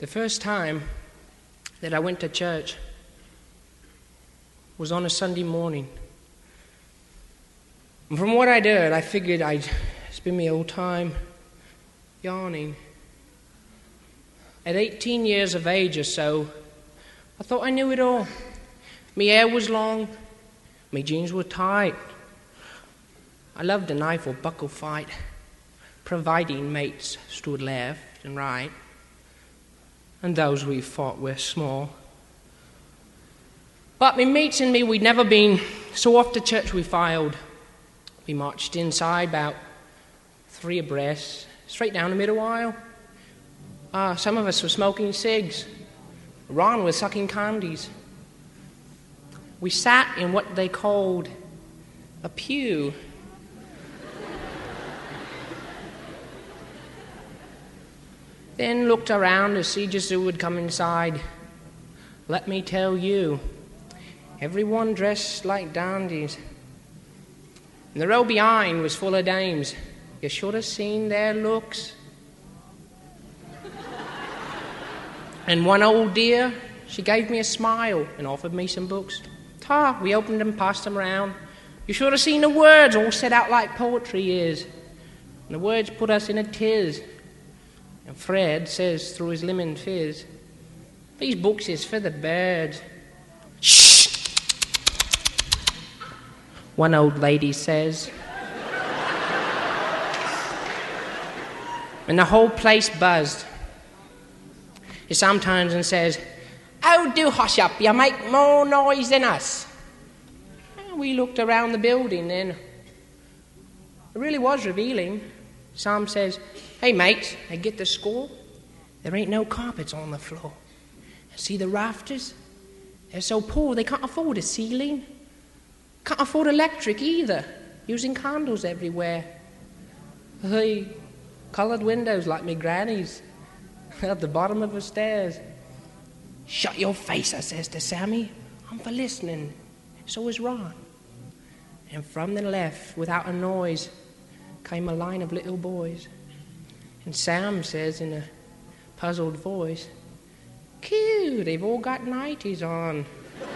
The first time that I went to church was on a Sunday morning. And from what I did, I figured I'd spend my old time yawning. At 18 years of age or so, I thought I knew it all. My hair was long, my jeans were tight. I loved a knife or buckle fight, providing mates stood left and right, and those we fought were small. But my mates and me, we'd never been, so off to church we filed. We marched inside about 3 abreast, straight down the middle aisle. Some of us were smoking cigs. Ron was sucking candies. We sat in what they called a pew. Then looked around to see just who would come inside. Let me tell you, everyone dressed like dandies. And the row behind was full of dames. You should have seen their looks. And one old dear, she gave me a smile and offered me some books. We opened them, passed them around. You should have seen the words all set out like poetry is. And the words put us in a tiz. And Fred says through his lemon fizz, these books is for the birds. Shh! One old lady says. And the whole place buzzed. He sometimes and says, "Oh, do hush up, you make more noise than us." And we looked around the building then. It really was revealing. Sam says, "Hey, mates, I get the score. There ain't no carpets on the floor. See the rafters? They're so poor they can't afford a ceiling. Can't afford electric either, using candles everywhere. Hey, coloured windows like me granny's at the bottom of the stairs." "Shut your face," I says to Sammy. "I'm for listening." So is Ron. And from the left, without a noise, came a line of little boys. And Sam says in a puzzled voice, "Cute, they've all got nighties on."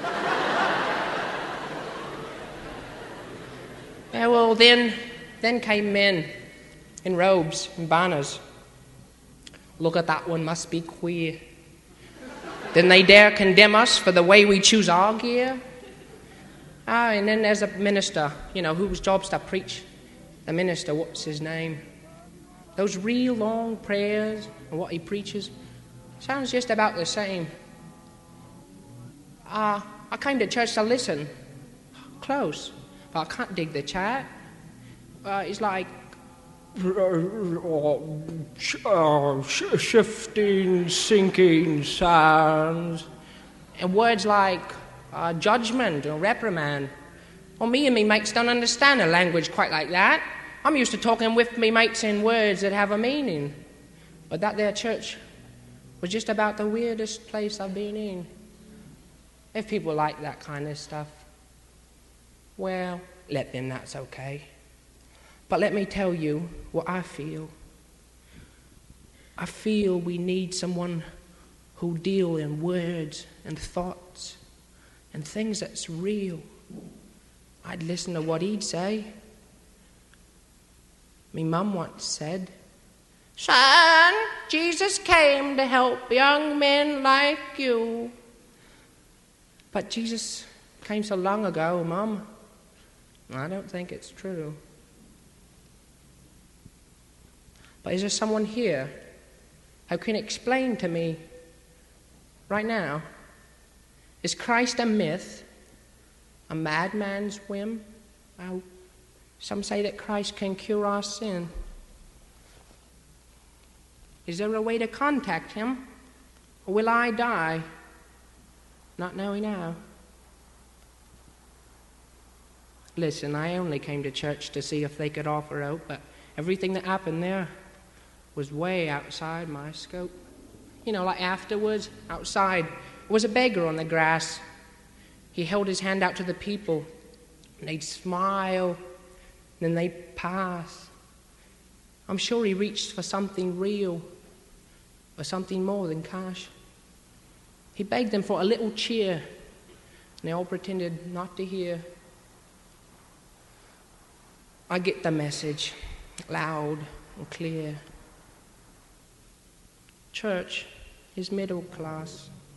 Well, then came men in robes and banners. "Look at that one, must be queer. Then they dare condemn us for the way we choose our gear?" And then there's a minister, whose job's to preach. The minister, what's his name? Those real long prayers and what he preaches sounds just about the same. I came to church to listen. Close. But I can't dig the chat. It's like shifting, sinking sounds. And words like judgment or reprimand. Well, me and me mates don't understand a language quite like that. I'm used to talking with me mates in words that have a meaning. But that there church was just about the weirdest place I've been in. If people like that kind of stuff, well, let them, that's okay. But let me tell you what I feel. I feel we need someone who'll deal in words and thoughts and things that's real. I'd listen to what he'd say. Me mum once said, "Son, Jesus came to help young men like you." But Jesus came so long ago, Mum. I don't think it's true. But is there someone here who can explain to me right now, is Christ a myth, a madman's whim? Some say that Christ can cure our sin. Is there a way to contact him? Or will I die not knowing how? Listen, I only came to church to see if they could offer out, but everything that happened there was way outside my scope. Like afterwards, outside, was a beggar on the grass. He held his hand out to the people, and they'd smile, then they'd pass. I'm sure he reached for something real, for something more than cash. He begged them for a little cheer, and they all pretended not to hear. I get the message, loud and clear. Church is middle class.